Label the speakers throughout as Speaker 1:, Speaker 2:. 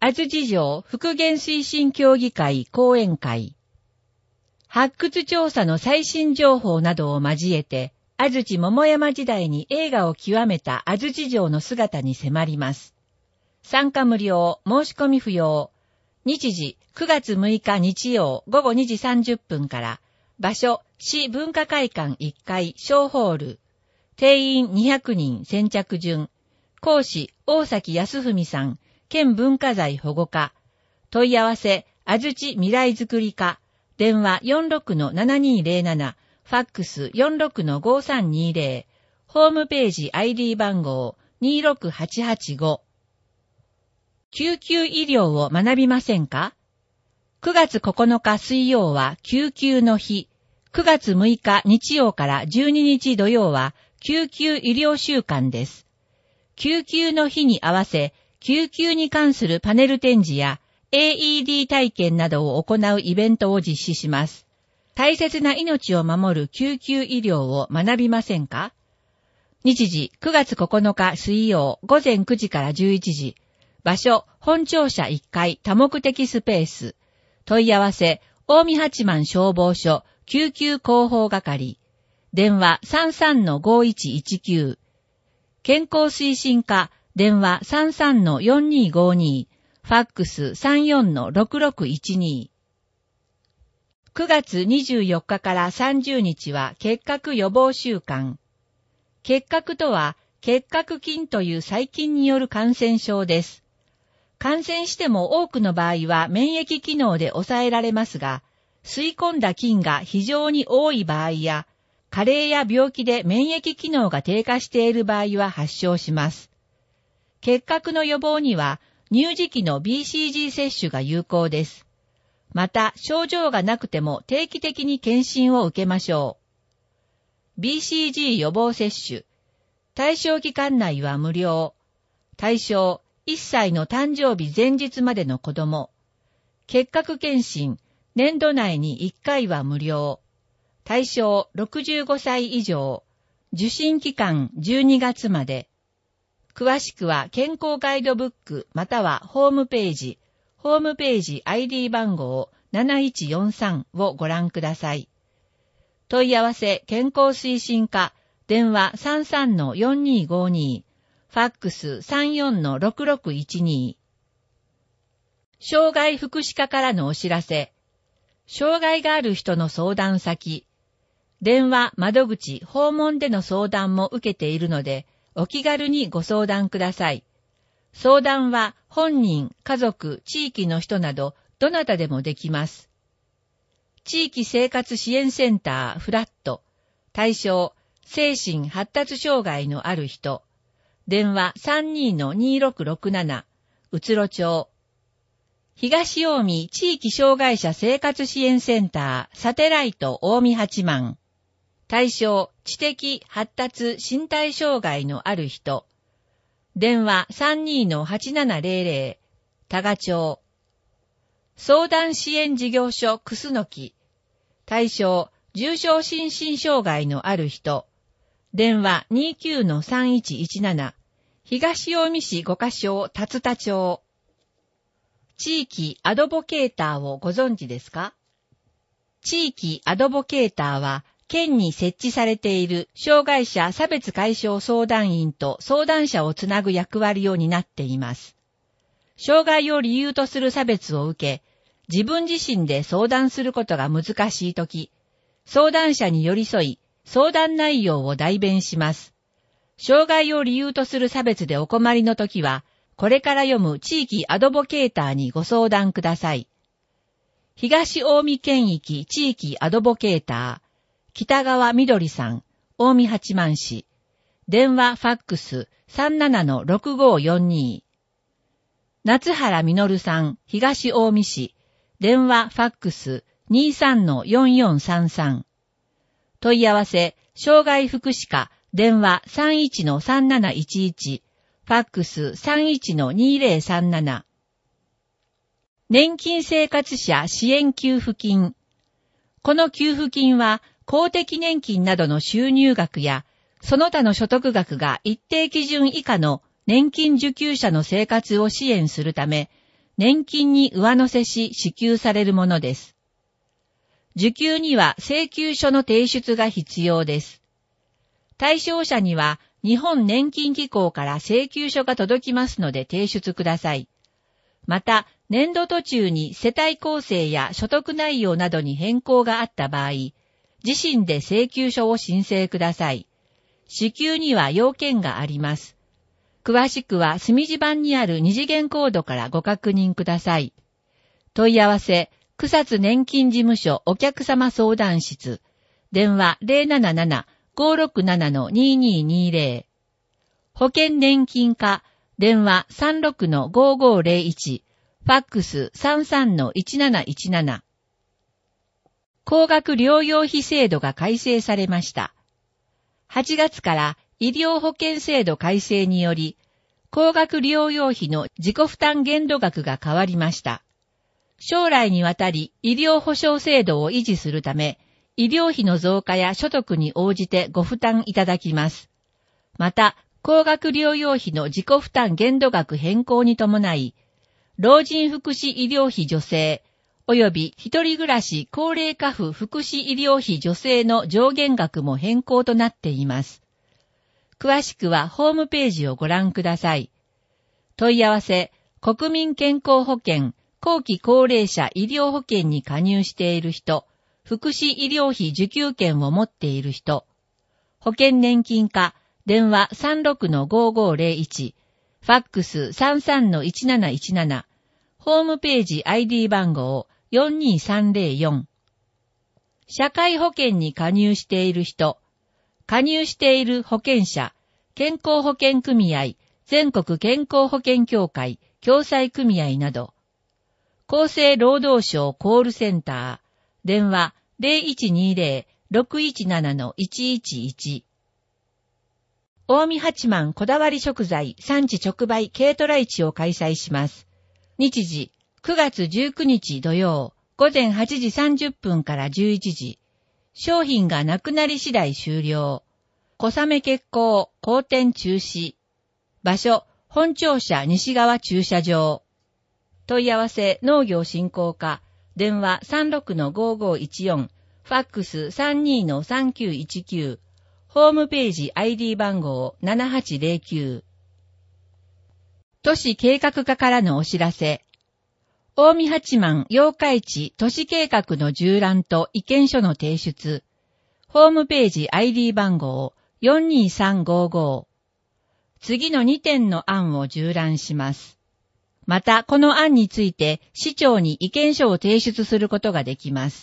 Speaker 1: 安土城復元推進協議会講演会。発掘調査の最新情報などを交えて、安土桃山時代に栄華を極めた安土城の姿に迫ります。参加無料、申し込み不要。日時9月6日日曜午後2時30分から、場所、市文化会館1階小ホール。定員200人先着順。講師、大崎康文さん、県文化財保護課。問い合わせ、安土未来づくり課。電話 46-7207。ファックス 46-5320。ホームページ ID 番号26885。救急医療を学びませんか？ 9 月9日水曜は救急の日。9月6日日曜から12日土曜は救急医療週間です。救急の日に合わせ、救急に関するパネル展示や AED 体験などを行うイベントを実施します。大切な命を守る救急医療を学びませんか？日時9月9日水曜午前9時から11時。場所、本庁舎1階多目的スペース。問い合わせ、近江八幡消防署救急広報係。電話 33-5119。健康推進課、電話 33-4252。ファックス 34-6612。9月24日から30日は結核予防週間。結核とは結核菌という細菌による感染症です。感染しても多くの場合は免疫機能で抑えられますが、吸い込んだ菌が非常に多い場合や、加齢や病気で免疫機能が低下している場合は発症します。結核の予防には乳児期の BCG 接種が有効です。また、症状がなくても定期的に検診を受けましょう。BCG 予防接種。対象期間内は無料。対象、1歳の誕生日前日までの子供。結核検診、年度内に1回は無料。対象、65歳以上。受診期間12月まで。詳しくは健康ガイドブックまたはホームページ ID 番号7143をご覧ください。問い合わせ健康推進課、電話 33-4252、ファックス 34-6612。障害福祉課からのお知らせ。障害がある人の相談先。電話、窓口、訪問での相談も受けているので、お気軽にご相談ください。相談は本人、家族、地域の人など、どなたでもできます。地域生活支援センターフラット。対象、精神発達障害のある人。電話 32-2667。うつろ町。東近江地域障害者生活支援センターサテライト近江八幡。対象、知的発達身体障害のある人。電話 32-8700。多賀町。相談支援事業所クスノキ。対象、重症心身障害のある人。電話 29-3117。東近江市5カ所龍田町。地域アドボケーターをご存知ですか？地域アドボケーターは、県に設置されている障害者差別解消相談員と相談者をつなぐ役割を担っています。障害を理由とする差別を受け、自分自身で相談することが難しいとき、相談者に寄り添い、相談内容を代弁します。障害を理由とする差別でお困りのときは、これから読む地域アドボケーターにご相談ください。東近江県域地域アドボケーター、北川みどりさん、近江八幡市。電話ファックス 37-6542。夏原みのるさん、東近江市。電話ファックス 23-4433。問い合わせ、障害福祉課、電話 31-3711。ファックス 31-2037。年金生活者支援給付金。この給付金は公的年金などの収入額やその他の所得額が一定基準以下の年金受給者の生活を支援するため、 年金に上乗せし支給されるものです。受給には請求書の提出が必要です。対象者には日本年金機構から請求書が届きますので提出ください。また、年度途中に世帯構成や所得内容などに変更があった場合、自身で請求書を申請ください。支給には要件があります。詳しくは墨字版にある二次元コードからご確認ください。問い合わせ、草津年金事務所お客様相談室、電話 077-567-2220。保険年金課、電話 36-5501、ファックス 33-1717。高額療養費制度が改正されました。8月から医療保険制度改正により、高額療養費の自己負担限度額が変わりました。将来にわたり医療保障制度を維持するため、医療費の増加や所得に応じてご負担いただきます。また、高額療養費の自己負担限度額変更に伴い、老人福祉医療費助成、及び一人暮らし高齢家父福祉医療費助成の上限額も変更となっています。詳しくはホームページをご覧ください。問い合わせ、国民健康保険、後期高齢者医療保険に加入している人、福祉医療費受給権を持っている人、保険年金課、電話 36-5501、ファックス 33-1717、ホームページ ID 番号42304。社会保険に加入している人、加入している保険者、健康保険組合、全国健康保険協会、共済組合など、厚生労働省コールセンター、電話 0120-617-111。近江八幡こだわり食材産地直売軽トラ市を開催します。日時、9月19日土曜、午前8時30分から11時。商品がなくなり次第終了。小雨決行、後店中止。場所、本庁舎西側駐車場。問い合わせ、農業振興課、電話 36-5514、ファックス 32-3919、ホームページ ID 番号7809。都市計画課からのお知らせ。近江八幡八日市都市計画の縦覧と意見書の提出。ホームページ ID 番号42355。次の2点の案を縦覧します。また、この案について市長に意見書を提出することができます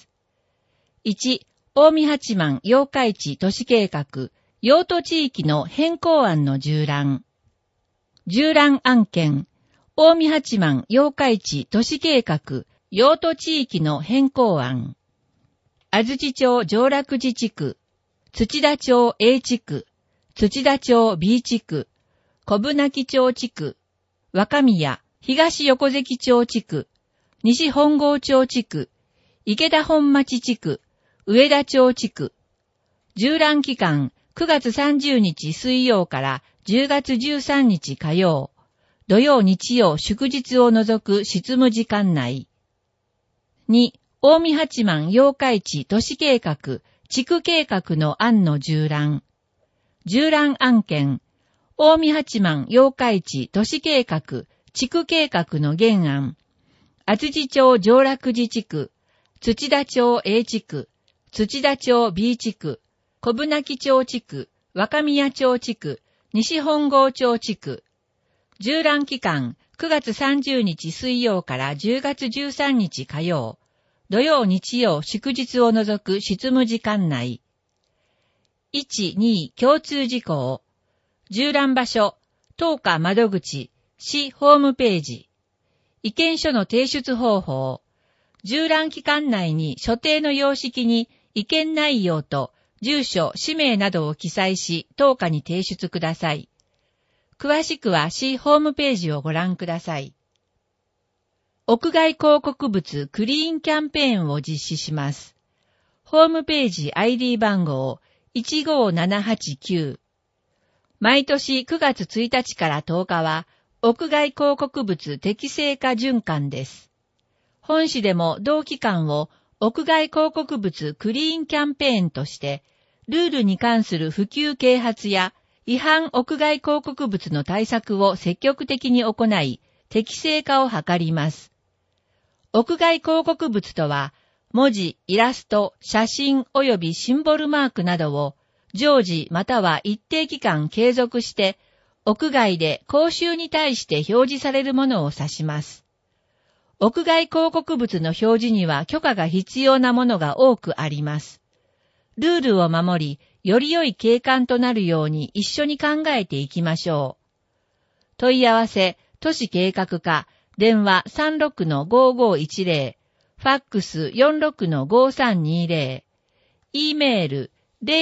Speaker 1: 。1、近江八幡八日市都市計画、用途地域の変更案の縦覧。縦覧案件、近江八幡八日市都市計画、用途地域の変更案。安土町上楽寺地区、土田町 A 地区、土田町 B 地区、小舟木町地区、若宮、東横関町地区、西本郷町地区、池田本町地区、上田町地区。縦覧期間、9月30日水曜から10月13日火曜、土曜日曜祝日を除く執務時間内。2、近江八幡八日市都市計画、地区計画の案の縦覧。縦覧案件、近江八幡八日市都市計画、地区計画の原案。安土町上楽寺地区、土田町 A 地区、土田町 B 地区、小舟木町地区、若宮町地区、西本郷町地区。縦覧期間、9月30日水曜から10月13日火曜、土曜日曜祝日を除く執務時間内。1、2、共通事項。縦覧場所、当課窓口、市ホームページ。意見書の提出方法。縦覧期間内に所定の様式に意見内容と住所、氏名などを記載し、当課に提出ください。詳しくは市ホームページをご覧ください。屋外広告物クリーンキャンペーンを実施します。ホームページ ID 番号15789。毎年9月1日から10日は、 屋外広告物適正化循環です。本市でも同期間を屋外広告物クリーンキャンペーンとして、ルールに関する普及啓発や違反屋外広告物の対策を積極的に行い、適正化を図ります。屋外広告物とは、文字、イラスト、写真及びシンボルマークなどを常時または一定期間継続して、屋外で公衆に対して表示されるものを指します。屋外広告物の表示には許可が必要なものが多くあります。ルールを守り、より良い景観となるように一緒に考えていきましょう。問い合わせ、都市計画課、電話 36-5510、ファックス 46-5320、E メール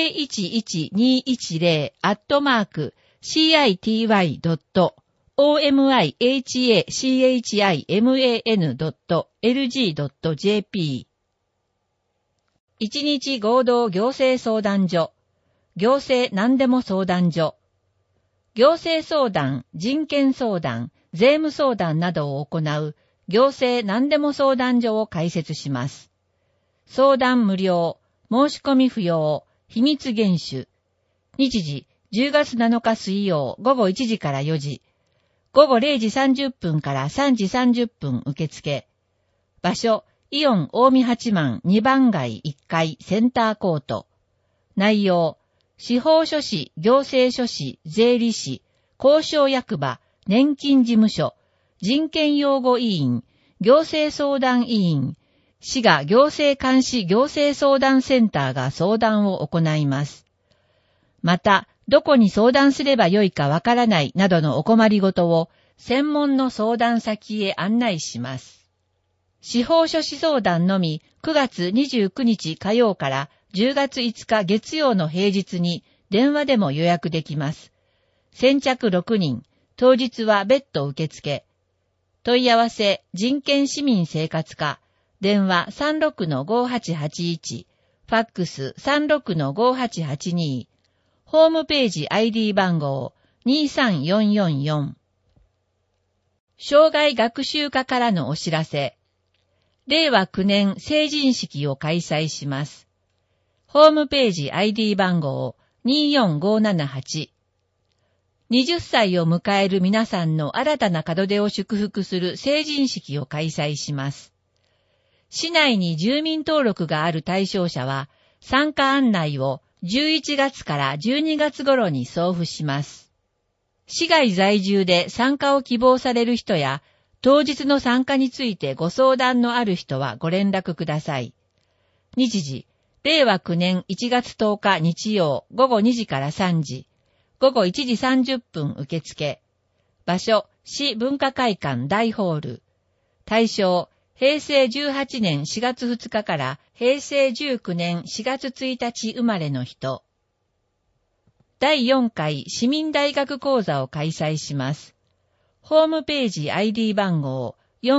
Speaker 1: city.city.omihachman.lg.jp 一日合同行政相談所、行政何でも相談所、行政相談、人権相談、税務相談などを行う行政何でも相談所を開設します。相談無料、申し込み不要、秘密厳守。日時、10月7日水曜午後1時から4時、午後0時30分から3時30分受付。場所、イオン大見八幡2番街1階センターコート。内容、司法書士、行政書士、税理士、公証役場、年金事務所、人権擁護委員、行政相談委員、滋賀行政監視行政相談センターが相談を行います。また、どこに相談すればよいかわからないなどのお困りごとを専門の相談先へ案内します。司法書士相談のみ9月29日火曜から10月5日月曜の平日に電話でも予約できます。先着6人、当日は別途受付。問い合わせ、人権市民生活課、電話 36-5881、ファックス 36-5882、ホームページ ID 番号23444。生涯学習課からのお知らせ。令和9年成人式を開催します。ホームページ ID 番号24578。20歳を迎える皆さんの新たな門出を祝福する成人式を開催します。市内に住民登録がある対象者は参加案内を11月から12月頃に送付します。市外在住で参加を希望される人や当日の参加についてご相談のある人はご連絡ください。日時、令和9年1月10日日曜午後2時から3時、午後1時30分受付。場所、市文化会館大ホール。対象、平成18年4月2日から平成19年4月1日生まれの人。第4回市民大学講座を開催します。ホームページ ID 番号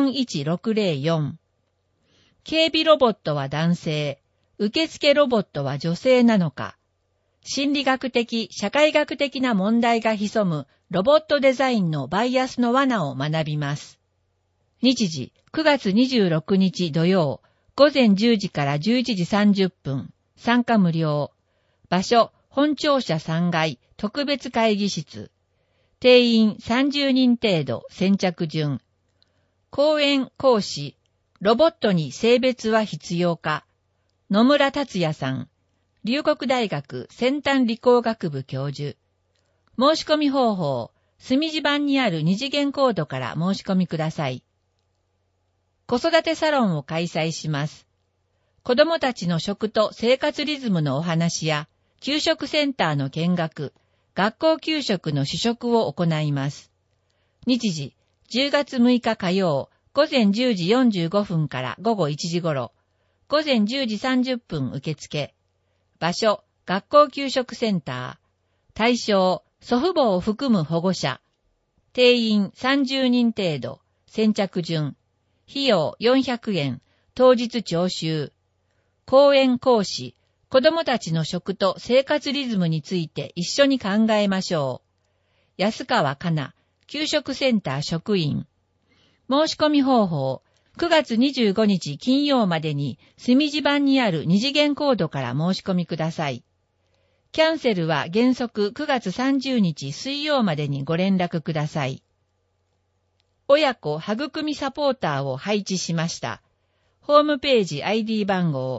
Speaker 1: 41604。警備ロボットは男性、受付ロボットは女性なのか。心理学的、社会学的な問題が潜むロボットデザインのバイアスの罠を学びます。日時、9月26日土曜、午前10時から11時30分、参加無料。場所、本庁舎3階、特別会議室。定員30人程度、先着順。講演講師、ロボットに性別は必要か。野村達也さん、龍谷大学先端理工学部教授。申し込み方法、隅地版にある二次元コードから申し込みください。子育てサロンを開催します。子供たちの食と生活リズムのお話や、給食センターの見学、学校給食の試食を行います。日時、10月6日火曜、午前10時45分から午後1時頃、午前10時30分受付。場所、学校給食センター。対象、祖父母を含む保護者。定員30人程度。先着順。費用400円。当日徴収。講演講師。子供たちの食と生活リズムについて一緒に考えましょう。安川かな、 給食センター職員。申し込み方法、9月25日金曜までに墨地板にある二次元コードから申し込みください。キャンセルは原則9月30日水曜までにご連絡ください。親子育みサポーターを配置しました。ホームページ ID 番号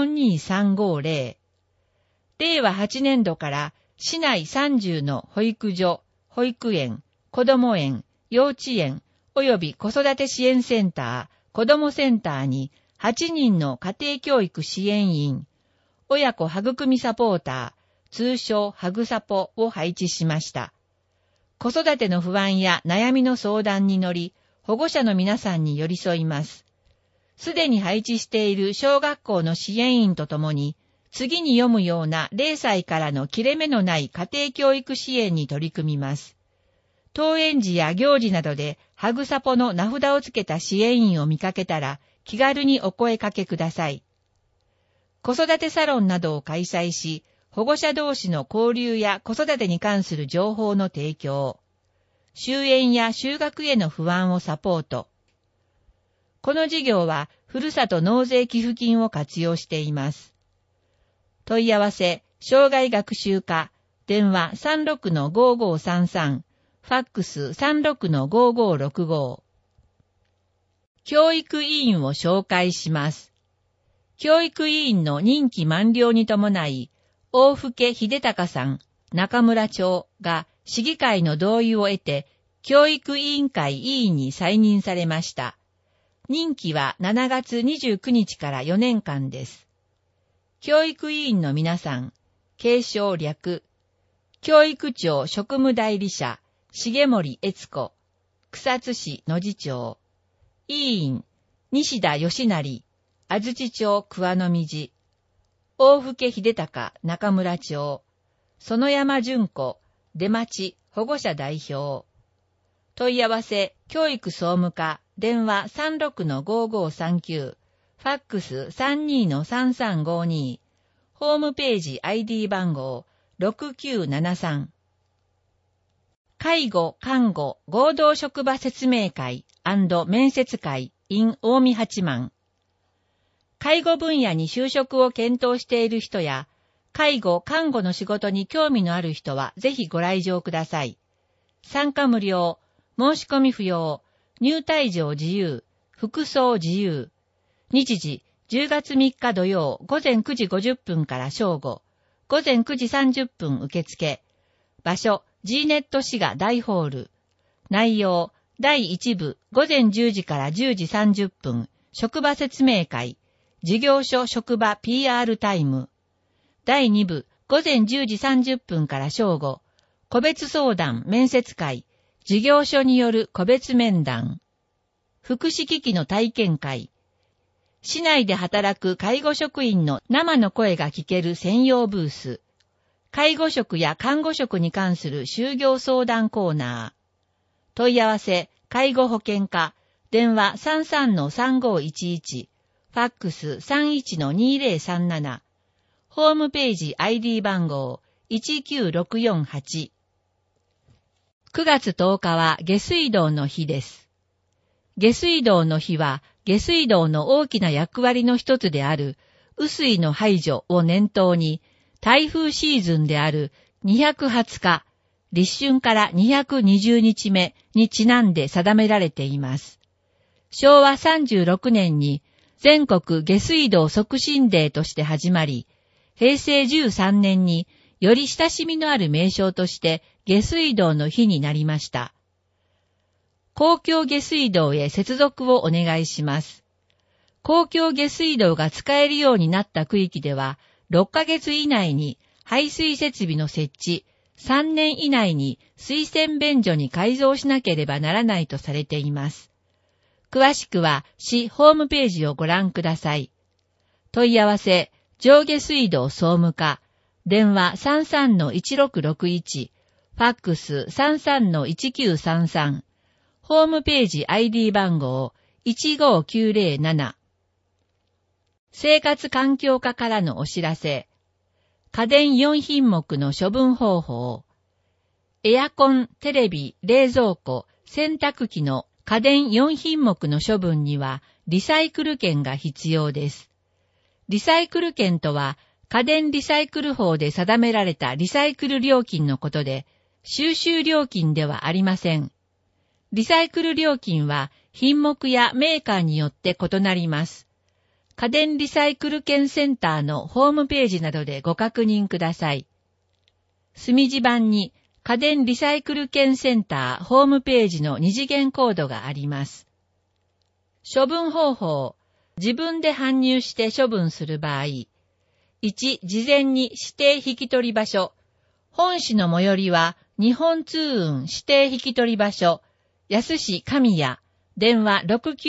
Speaker 1: 42350。令和8年度から市内30の保育所、保育園、子ども園、幼稚園、及び子育て支援センター、子どもセンターに8人の家庭教育支援員、親子育みサポーター、通称ハグサポを配置しました。子育ての不安や悩みの相談に乗り、保護者の皆さんに寄り添います。すでに配置している小学校の支援員とともに、次に読むような0歳からの切れ目のない家庭教育支援に取り組みます。登園時や行事などでハグサポの名札をつけた支援員を見かけたら気軽にお声かけください。子育てサロンなどを開催し、保護者同士の交流や子育てに関する情報の提供、就園や就学への不安をサポート。この事業はふるさと納税寄付金を活用しています。問い合わせ、障害学習課、電話 36-5533、ファックス 36-5565。教育委員を紹介します。教育委員の任期満了に伴い、大府秀隆さん、中村町が市議会の同意を得て、教育委員会委員に再任されました。任期は7月29日から4年間です。教育委員の皆さん、継承略、教育庁職務代理者、重森悦子、草津市野地町、委員、西田義成、安土町桑の道、大府秀隆中村町、園山純子、出町保護者代表。問い合わせ、教育総務課、電話 36-5539、ファックス 32-3352、ホームページ ID 番号6973。介護・看護合同職場説明会&面接会 in 近江八幡。介護分野に就職を検討している人や、介護・看護の仕事に興味のある人はぜひご来場ください。参加無料、申し込み不要、入退場自由、服装自由。日時、10月3日土曜午前9時50分から正午、午前9時30分受付。場所、G ネット滋賀大ホール。内容、第1部、午前10時から10時30分、職場説明会、事業所職場 PR タイム。第2部、午前10時30分から正午、個別相談面接会、事業所による個別面談。福祉機器の体験会。市内で働く介護職員の生の声が聞ける専用ブース。介護職や看護職に関する就業相談コーナー。問い合わせ、介護保険課、電話 33-3511、ファックス 31-2037、ホームページ ID 番号19648。9月10日は下水道の日です。下水道の日は、下水道の大きな役割の一つである、雨水の排除を念頭に、台風シーズンである220日、立春から220日目にちなんで定められています。昭和36年に全国下水道促進デーとして始まり、平成13年により親しみのある名称として下水道の日になりました。公共下水道へ接続をお願いします。公共下水道が使えるようになった区域では、6ヶ月以内に排水設備の設置、3年以内に水洗便所に改造しなければならないとされています。詳しくは市ホームページをご覧ください。問い合わせ、上下水道総務課、電話 33-1661、ファックス 33-1933、ホームページ ID 番号15907。生活環境課からのお知らせ。家電4品目の処分方法。 エアコン、テレビ、冷蔵庫、洗濯機の家電4品目の処分にはリサイクル券が必要です。リサイクル券とは家電リサイクル法で定められたリサイクル料金のことで、収集料金ではありません。リサイクル料金は品目やメーカーによって異なります。家電リサイクル券センターのホームページなどでご確認ください。墨字版に家電リサイクル券センターホームページの二次元コードがあります。処分方法。自分で搬入して処分する場合。1、事前に指定引き取り場所。本市の最寄りは日本通運指定引き取り場所、安市神谷、電話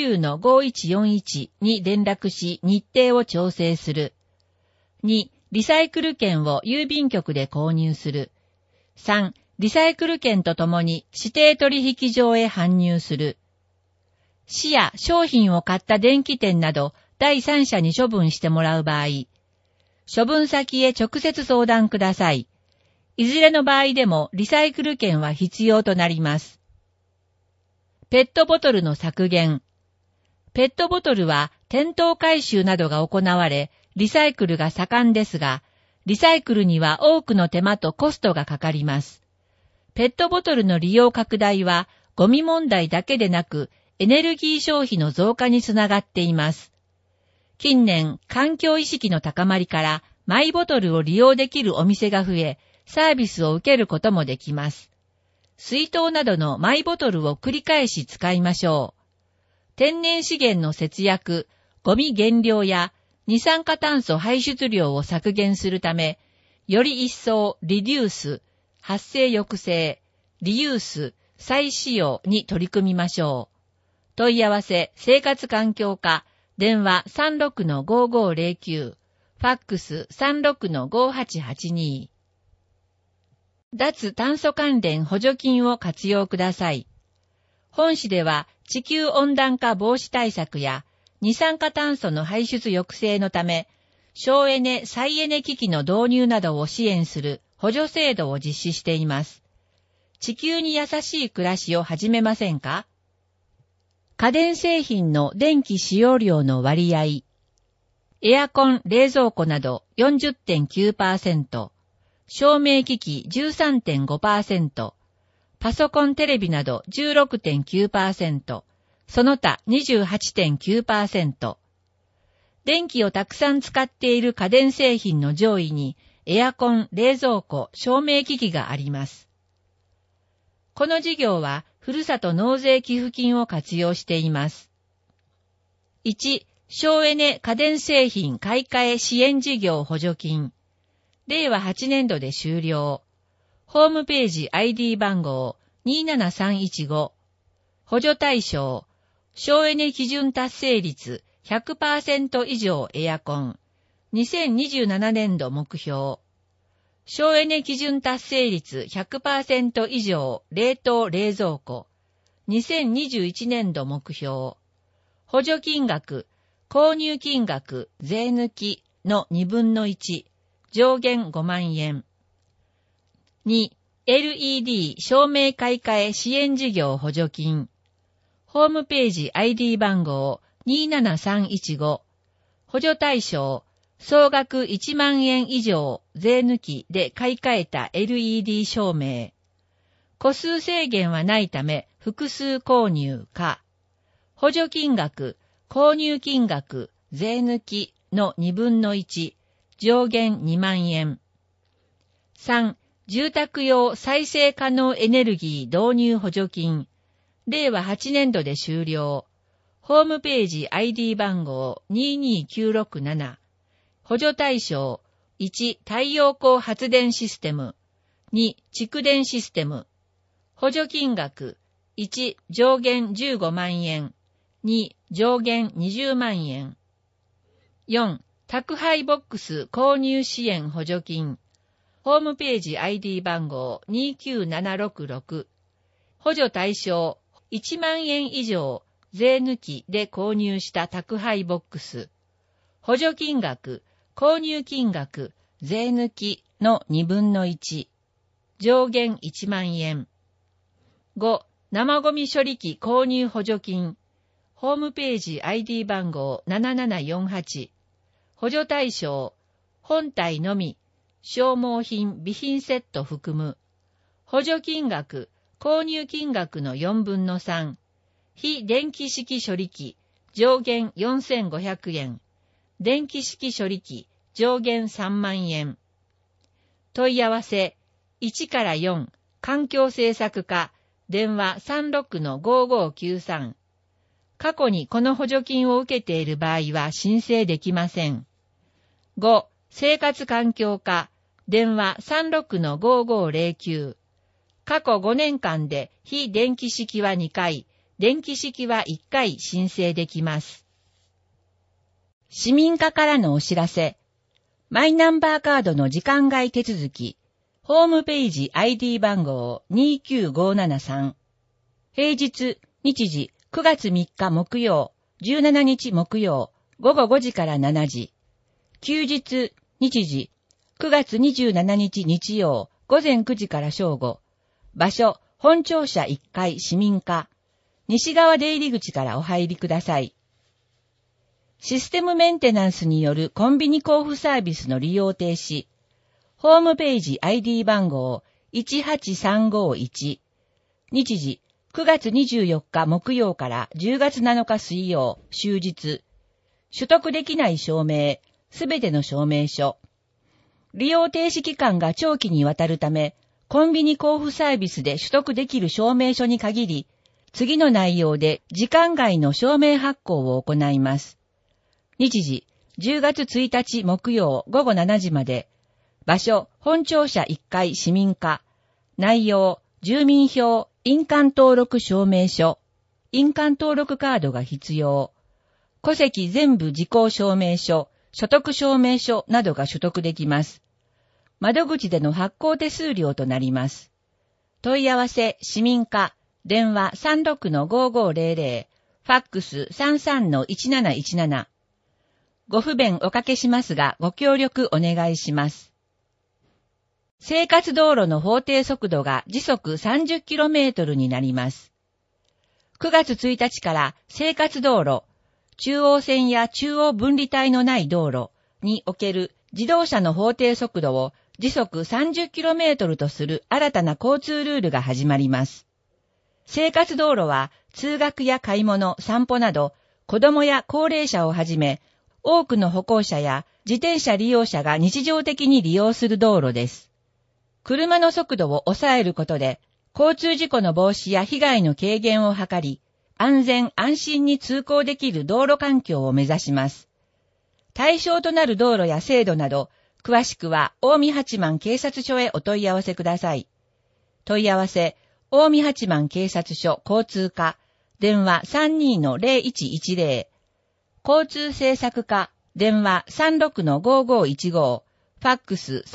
Speaker 1: 69-5141 に連絡し日程を調整する。2、リサイクル券を郵便局で購入する。3、リサイクル券とともに指定取引所へ搬入する。市や商品を買った電気店など第三者に処分してもらう場合、処分先へ直接相談ください。いずれの場合でもリサイクル券は必要となります。ペットボトルの削減。ペットボトルは店頭回収などが行われ、リサイクルが盛んですが、リサイクルには多くの手間とコストがかかります。ペットボトルの利用拡大は、ゴミ問題だけでなく、エネルギー消費の増加につながっています。近年、環境意識の高まりから、マイボトルを利用できるお店が増え、サービスを受けることもできます。水筒などのマイボトルを繰り返し使いましょう。天然資源の節約、ゴミ減量や二酸化炭素排出量を削減するため、より一層リデュース、発生抑制、リユース、再使用に取り組みましょう。問い合わせ、生活環境課、電話 36-5509、ファックス 36-5882。脱炭素関連補助金を活用ください。本市では地球温暖化防止対策や二酸化炭素の排出抑制のため、省エネ・再エネ機器の導入などを支援する補助制度を実施しています。地球に優しい暮らしを始めませんか？家電製品の電気使用量の割合。エアコン、冷蔵庫など 40.9%、照明機器 13.5%、パソコンテレビなど 16.9%、その他 28.9%。電気をたくさん使っている家電製品の上位にエアコン、冷蔵庫、照明機器があります。この事業はふるさと納税寄付金を活用しています。1、省エネ家電製品買い替え支援事業補助金。令和8年度で終了。ホームページ ID 番号27315。補助対象。省エネ基準達成率 100% 以上エアコン。2027年度目標。省エネ基準達成率 100% 以上冷凍冷蔵庫。2021年度目標。補助金額、購入金額、税抜きの2分の1。上限5万円。2、LED 照明買い替え支援事業補助金。ホームページ ID 番号27315。補助対象、総額1万円以上税抜きで買い替えた LED 照明。個数制限はないため複数購入か。補助金額、購入金額、税抜きの2分の1。上限2万円。3、住宅用再生可能エネルギー導入補助金。令和8年度で終了。ホームページ ID 番号22967。補助対象。1、太陽光発電システム。2、蓄電システム。補助金額。1、上限15万円。2、上限20万円。4、宅配ボックス購入支援補助金。ホームページ ID 番号29766。補助対象1万円以上税抜きで購入した宅配ボックス。補助金額、購入金額、税抜きの2分の1。 上限1万円。5、生ゴミ処理機購入補助金。ホームページ ID 番号7748。補助対象、本体のみ、消耗品、備品セット含む。補助金額、購入金額の4分の3。非電気式処理機、上限4500円。電気式処理機、上限3万円。問い合わせ、1から4、環境政策課、電話 36-5593。過去にこの補助金を受けている場合は申請できません。5、生活環境課、電話 36-5509。過去5年間で非電気式は2回、電気式は1回申請できます。市民課からのお知らせ。マイナンバーカードの時間外手続き。ホームページ ID 番号29573。平日、日時9月3日木曜、17日木曜、午後5時から7時。休日、日時9月27日日曜、午前9時から正午。場所、本庁舎1階市民課。西側出入り口からお入りください。システムメンテナンスによるコンビニ交付サービスの利用停止。ホームページ ID 番号18351。日時9月24日木曜から10月7日水曜、終日。取得できない証明、すべての証明書。利用停止期間が長期にわたるため、コンビニ交付サービスで取得できる証明書に限り、次の内容で時間外の証明発行を行います。日時、10月1日木曜午後7時まで。場所、本庁舎1階市民課。内容、住民票、印鑑登録証明書。印鑑登録カードが必要。戸籍全部時効証明書、所得証明書などが取得できます。窓口での発行手数料となります。問い合わせ、市民課、電話 36-5500、ファックス 33-1717。ご不便おかけしますが、ご協力お願いします。生活道路の法定速度が時速 30km になります。9月1日から生活道路、中央線や中央分離帯のない道路における自動車の法定速度を時速 30km とする新たな交通ルールが始まります。生活道路は通学や買い物、散歩など子供や高齢者をはじめ多くの歩行者や自転車利用者が日常的に利用する道路です。車の速度を抑えることで交通事故の防止や被害の軽減を図り、安全安心に通行できる道路環境を目指します。対象となる道路や制度など、詳しくは近江八幡警察署へお問い合わせください。問い合わせ、近江八幡警察署交通課、電話 32-0110、交通政策課、電話 36-5515、ファックス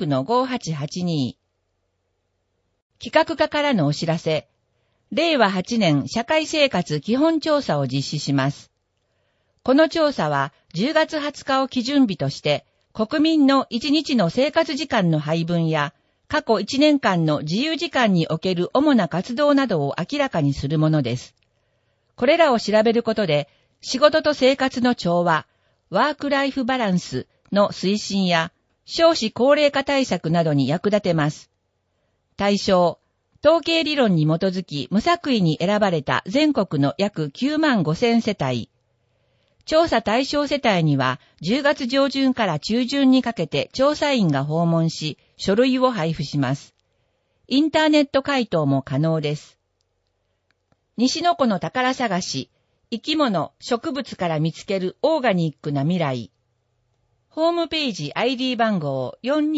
Speaker 1: 36-5882。企画課からのお知らせ。令和8年社会生活基本調査を実施します。この調査は10月20日を基準日として国民の1日の生活時間の配分や過去1年間の自由時間における主な活動などを明らかにするものです。これらを調べることで仕事と生活の調和、ワークライフバランスの推進や少子高齢化対策などに役立てます。対象、統計理論に基づき無作為に選ばれた全国の約9万5000世帯。調査対象世帯には10月上旬から中旬にかけて調査員が訪問し、書類を配布します。インターネット回答も可能です。西の湖の宝探し、生き物、植物から見つけるオーガニックな未来。ホームページ ID 番号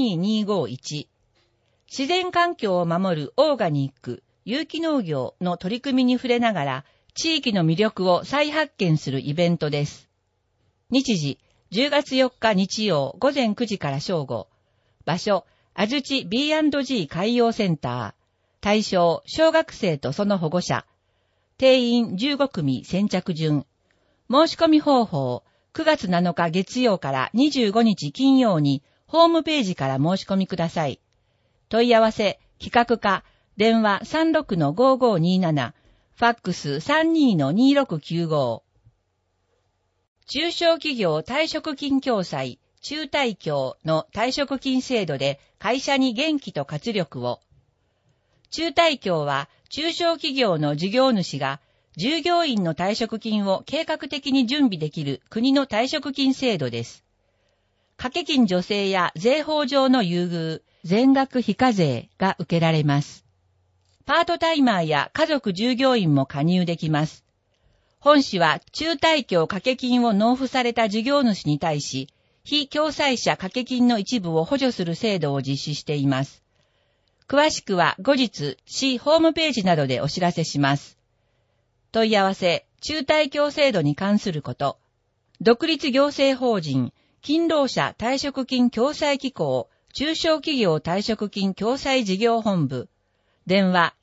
Speaker 1: 42251。自然環境を守るオーガニック、有機農業の取り組みに触れながら、地域の魅力を再発見するイベントです。日時、10月4日日曜午前9時から正午。場所、安土 B&G 海洋センター。対象、小学生とその保護者。定員15組先着順。申し込み方法、9月7日月曜から25日金曜にホームページから申し込みください。問い合わせ、 企画課、電話 36-5527、ファックス 32-2695。中小企業退職金共済、中退協の退職金制度で会社に元気と活力を。中退協は中小企業の事業主が従業員の退職金を計画的に準備できる国の退職金制度です。掛金助成や税法上の優遇、全額非課税が受けられます。パートタイマーや家族従業員も加入できます。本市は中退協掛金を納付された事業主に対し、非共済者掛金の一部を補助する制度を実施しています。詳しくは後日、市ホームページなどでお知らせします。問い合わせ、中退協制度に関すること。独立行政法人、勤労者退職金共済機構、中小企業退職金共済事業本部。電話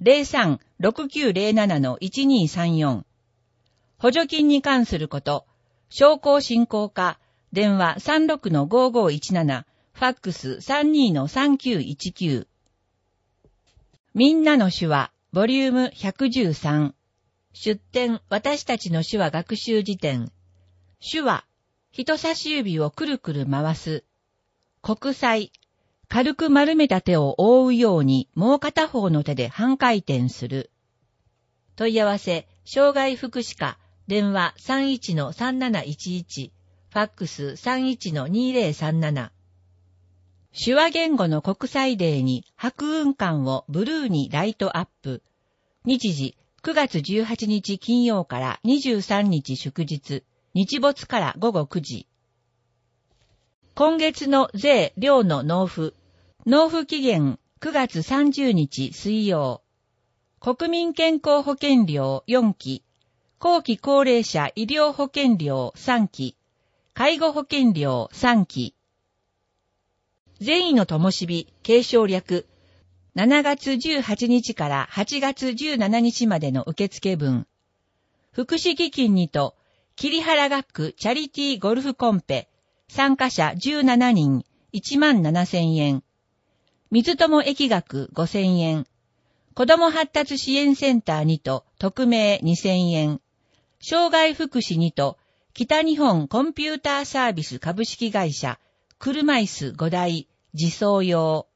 Speaker 1: 03-6907-1234。補助金に関すること。商工振興課。電話 36-5517。ファックス 32-3919。みんなの手話、ボリューム113。出典、私たちの手話学習辞典。手話、人差し指をくるくる回す。国際、軽く丸めた手を覆うようにもう片方の手で半回転する。問い合わせ、障害福祉課、電話 31-3711、ファックス 31-2037。手話言語の国際デーに白雲館をブルーにライトアップ。日時、9月18日金曜から23日祝日、日没から午後9時。今月の税・料の納付。納付期限9月30日水曜。国民健康保険料4期。後期高齢者医療保険料3期。介護保険料3期。善意の灯火継承略。7月18日から8月17日までの受付分。福祉基金にと、桐原学区チャリティーゴルフコンペ。参加者17人、17,000円。水友疫学5,000円。子ども発達支援センターにと、匿名2,000円。障害福祉にと、北日本コンピューターサービス株式会社、車椅子5台、自走用。